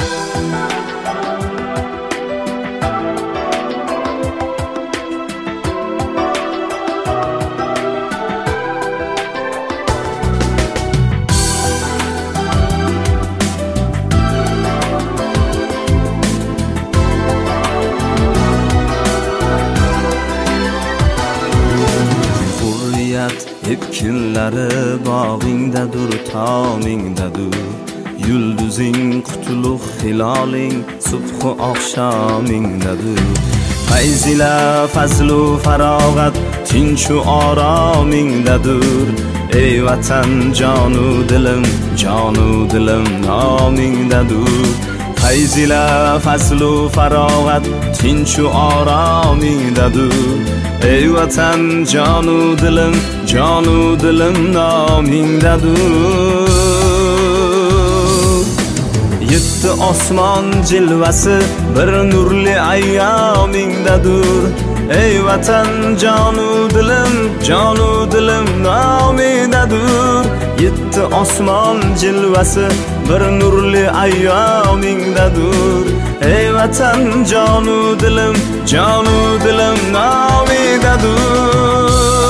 Epkinlari bog'ingdadur, tomingdadur. Yulduzing qutlug' hiloling, subhu oqshomingdadur. Fayzila fazlu farog'at, tinchu oromingdadur. Ey vatan jonu dilim nomingdadur. Fayzila fazlu farog'at, tinchu oromingdadur. Ey vatan jonu dilim nomingdadur. Yetti osmon jilvasi bir nurli ayyomingdadur. Ey vatan jonu dilim nomingdadur. Yetti osmon jilvasi bir nurli ayyomingdadur. Ey vatan jonu dilim nomingdadur.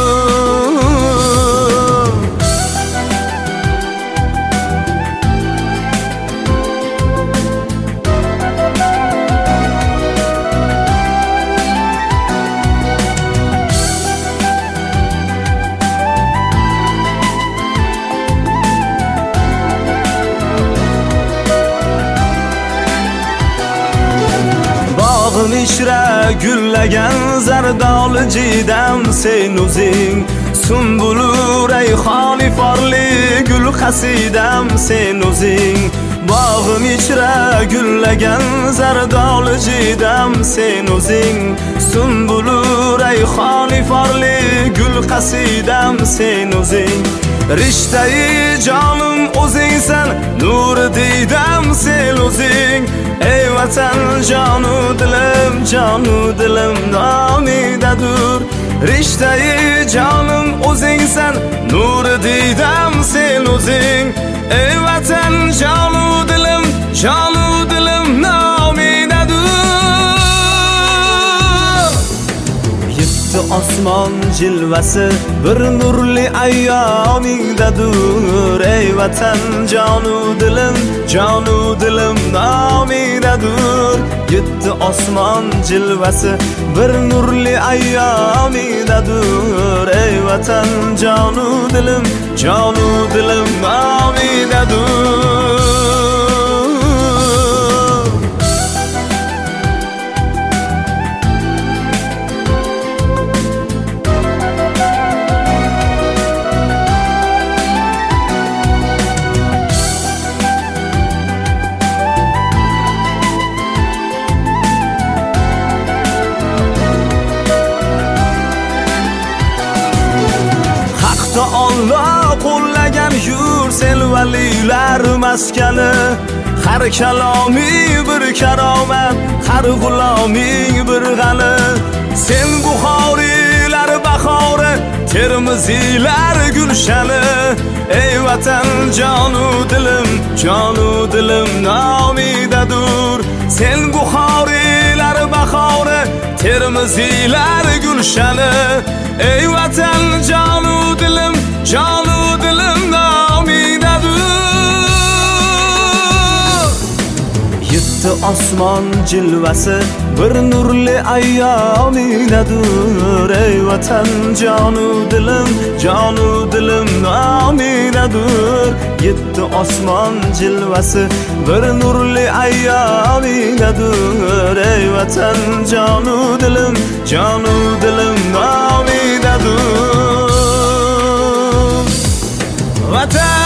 Ishra gullagan zardoli jidam sen o'zing. Sumbulu rayhoni forli gul qasidam sen o'zing. Bog'im ichra gullagan zardoli jidam sen o'zing. Sumbulu rayhoni forli gul qasidam sen o'zing. Rishtai jonim o'zingsan, nur diydam sen o'zing. Ey vatan jonu dilim nomingdadur. Rishtai jonim o'zingsan, nur diydam sen o'zing. Ey vatan jonu dilim nomingdadur. Yetti osmon jilvasi bir nurli ayyomingdadur. Ey vatan jonu dilim nomingdadur. Yetti osmon jilvasi bir nurli ayyomingdadur. Ey vatan jonu dilim nomingdadur. Allah qo'llagan yur sen valilar maskani. Har kalomi bir karomat, har g'uloming bir g'ani. Sen buxoriylar bahori, termiziylar gulshani. Ey vatan jonu dilim nomingdadur. Sen buxoriylar bahori, termiziylar gulshani. Ey vatan jonu dilim nomingdadur. Yetti osmon jilvasi bir nurli ayyomingdadur. Ey vatan jonu dilim nomingdadur. Yetti osmon jilvasi bir nurli ayyomingdadur. Ey vatan jonu dilim nomingdadur. Vatan